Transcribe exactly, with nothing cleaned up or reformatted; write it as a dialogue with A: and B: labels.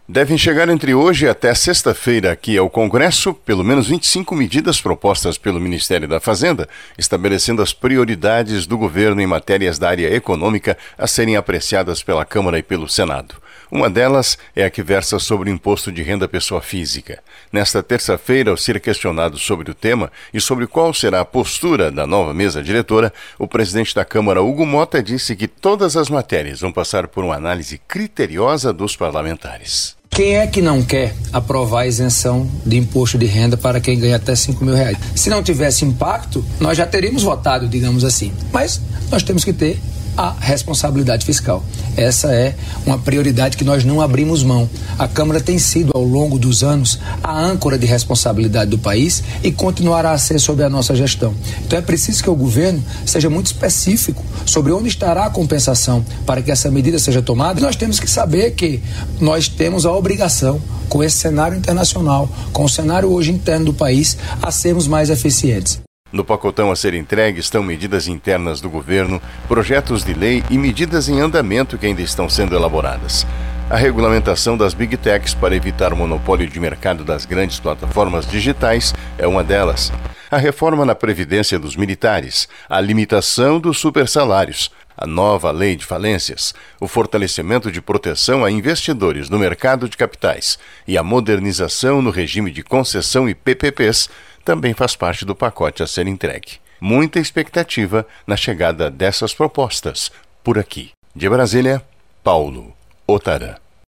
A: Devem chegar entre hoje e até sexta-feira aqui ao Congresso pelo menos vinte e cinco medidas propostas pelo Ministério da Fazenda, estabelecendo as prioridades do governo em matérias da área econômica a serem apreciadas pela Câmara e pelo Senado. Uma delas é a que versa sobre o imposto de renda pessoa física. Nesta terça-feira, ao ser questionado sobre o tema e sobre qual será a postura da nova mesa diretora, o presidente da Câmara, Hugo Motta, disse que todas as matérias vão passar por uma análise criteriosa dos parlamentares.
B: Quem é que não quer aprovar a isenção de imposto de renda para quem ganha até cinco mil reais? Se não tivesse impacto, nós já teríamos votado, digamos assim. Mas nós temos que ter a responsabilidade fiscal. Essa é uma prioridade que nós não abrimos mão. A Câmara tem sido, ao longo dos anos, a âncora de responsabilidade do país e continuará a ser sob a nossa gestão. Então é preciso que o governo seja muito específico sobre onde estará a compensação para que essa medida seja tomada. E nós temos que saber que nós temos a obrigação, com esse cenário internacional, com o cenário hoje interno do país, a sermos mais eficientes.
A: No pacotão a ser entregue estão medidas internas do governo, projetos de lei e medidas em andamento que ainda estão sendo elaboradas. A regulamentação das Big Techs para evitar o monopólio de mercado das grandes plataformas digitais é uma delas. A reforma na Previdência dos militares, a limitação dos supersalários, a nova lei de falências, o fortalecimento de proteção a investidores no mercado de capitais e a modernização no regime de concessão e P P Ps também faz parte do pacote a ser entregue. Muita expectativa na chegada dessas propostas por aqui. De Brasília, Paulo Otara.